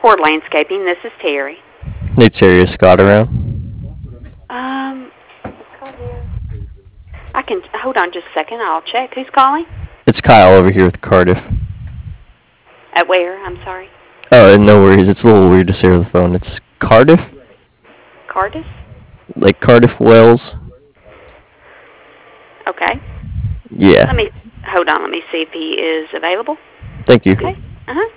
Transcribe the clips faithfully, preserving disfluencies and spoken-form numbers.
Horde Landscaping. This is Terry. Hey, Terry, is Scott around? Um, I can hold on just a second. I'll check. Who's calling? It's Kyle over here with Cardiff. At where? I'm sorry. Oh, no worries. It's a little weird to say over the phone. It's Cardiff? Cardiff? Like Cardiff, Wales? Okay. Yeah. Let me hold on. Let me see if he is available. Thank you. Okay. Uh huh.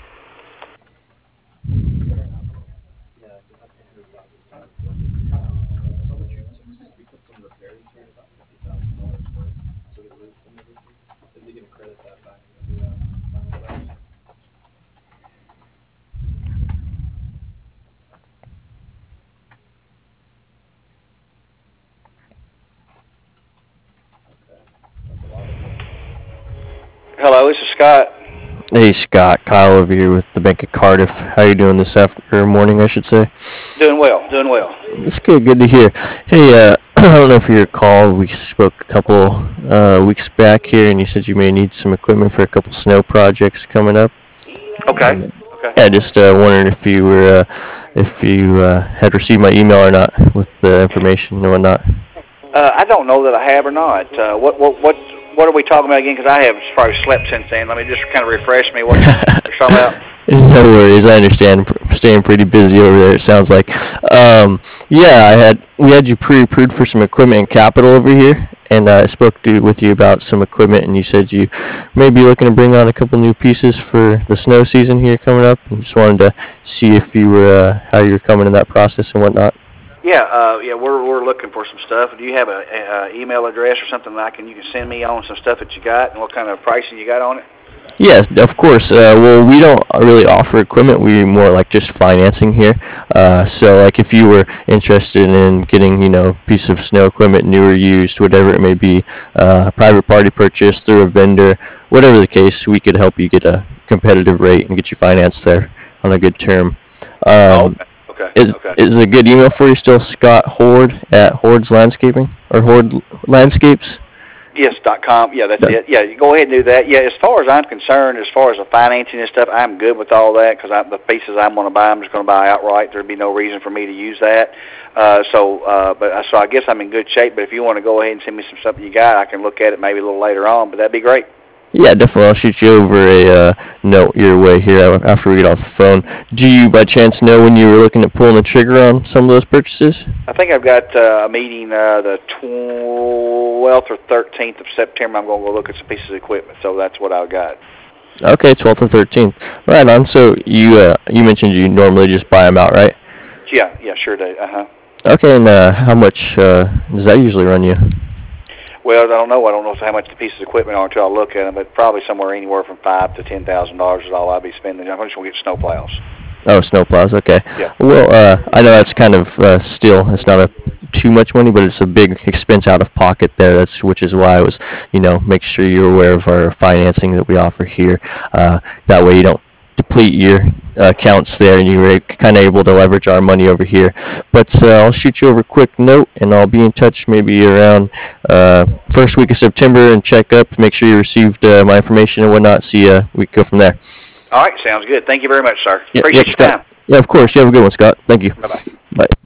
Hello, this is Scott. Hey, Scott. Kyle over here with the Bank of Cardiff. How you doing this after morning, I should say? Doing well, doing well. That's good. Good to hear. Hey, uh, I don't know if you recall, we spoke a couple uh, weeks back here, and you said you may need some equipment for a couple snow projects coming up. Okay. Okay. Yeah, just uh, wondering if you were, uh, if you uh, had received my email or not with the information and whatnot. Uh, I don't know that I have or not. Uh, what, what, what, what are we talking about again? Because I have probably slept since then. Let me just kind of refresh me. What you're talking about? No worries. I understand. Staying pretty busy over there, it sounds like. Um, yeah, I had we had you pre-approved for some equipment and capital over here, and uh, I spoke to, with you about some equipment, and you said you may be looking to bring on a couple new pieces for the snow season here coming up, and just wanted to see if you were uh, how you're coming in that process and whatnot. Yeah, uh, yeah, we're we're looking for some stuff. Do you have a, a, a email address or something that I can you can send me on some stuff that you got and what kind of pricing you got on it? Yes, of course. Uh, well, we don't really offer equipment. We more like just financing here. Uh, so, like, if you were interested in getting, you know, a piece of snow equipment, new or used, whatever it may be, uh, a private party purchase through a vendor, whatever the case, we could help you get a competitive rate and get you financed there on a good term. Um, oh, okay. Okay. Is, okay. is a good email for you still Scott Horde at Hordes Landscaping or Horde Landscapes? Yes, dot com. Yeah, that's it. Yeah, you go ahead and do that. Yeah, as far as I'm concerned, as far as the financing and stuff, I'm good with all that because the pieces I'm going to buy, I'm just going to buy outright. There'd be no reason for me to use that. Uh, so, uh, but so I guess I'm in good shape. But if you want to go ahead and send me some stuff that you got, I can look at it maybe a little later on. But that'd be great. Yeah, definitely. I'll shoot you over a uh, note your way here after we get off the phone. Do you, by chance, know when you were looking at pulling the trigger on some of those purchases? I think I've got uh, a meeting uh, the twelfth or thirteenth of September. I'm going to go look at some pieces of equipment, so that's what I've got. Okay, twelfth or thirteenth. Right on. So you uh, you mentioned you normally just buy them outright? Yeah, yeah, sure do. Uh-huh. Okay, and uh, how much uh, does that usually run you? Well, I don't know. I don't know how much the pieces of equipment are until I look at them, but probably somewhere anywhere from five to ten thousand dollars is all I'll be spending. I'm just going to get snow plows. Oh, snow plows. Okay. Yeah. Well, uh, I know that's kind of uh, still it's not a too much money, but it's a big expense out of pocket there. That's which is why I was, you know, make sure you're aware of our financing that we offer here. Uh, that way you don't deplete your uh, accounts there, and you're kind of able to leverage our money over here. But uh, I'll shoot you over a quick note, and I'll be in touch maybe around uh, first week of September and check up, make sure you received uh, my information and whatnot. See, uh, we can go from there. All right, sounds good. Thank you very much, sir. Yeah, Appreciate yep, your Scott. time. Yeah, of course. You have a good one, Scott. Thank you. Bye-bye. Bye.